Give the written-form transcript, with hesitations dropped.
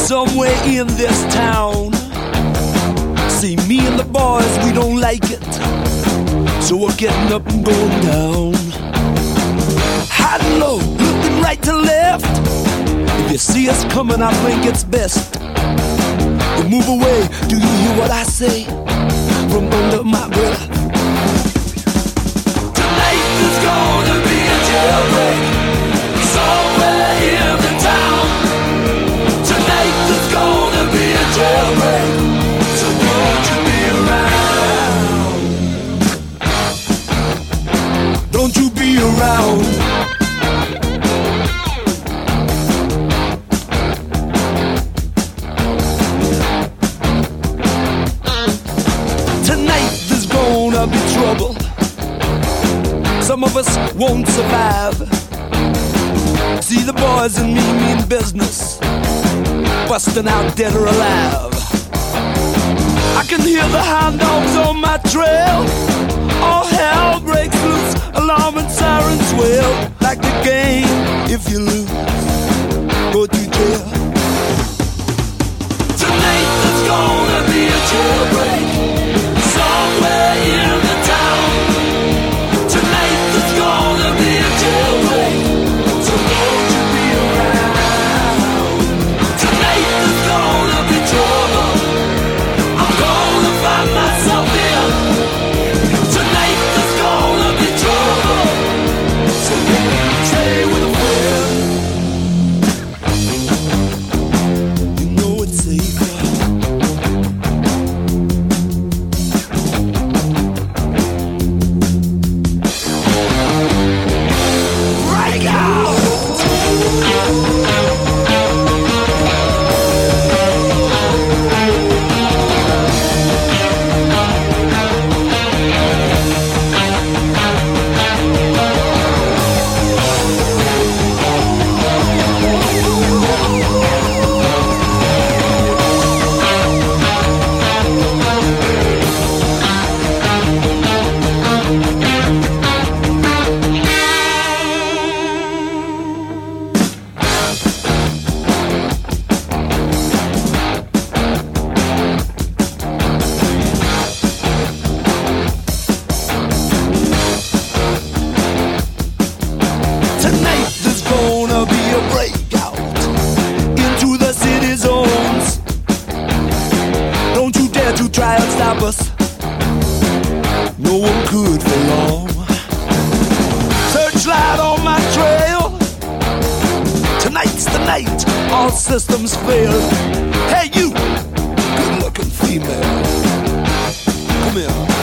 somewhere in this town. See, me and the boys, we don't like it, so we're getting up and going down. High and low, looking right to left. If you see us coming, I think it's best you move away. Do you hear what I say from under my breath? Tonight there's gonna be a jailbreak somewhere in the town. Tonight there's gonna be a jailbreak, so won't you be around? Don't you be around? Be trouble. Some of us won't survive. See, the boys and me mean business, busting out dead or alive. I can hear the hound dogs on my trail. All hell breaks loose, alarm and sirens wail. Like the game, if you lose, go to jail. Tonight there's gonna be a jailbreak somewhere in the town. Tonight there's gonna be a jailbreak, so won't you be around? Tonight there's gonna be trouble, I'm gonna find myself here. Tonight there's gonna be trouble, so won't you stay with a friend? You know it's safer. Try and stop us, no one could for long. Searchlight on my trail, tonight's the night, all systems fail. Hey you, good looking female, come here.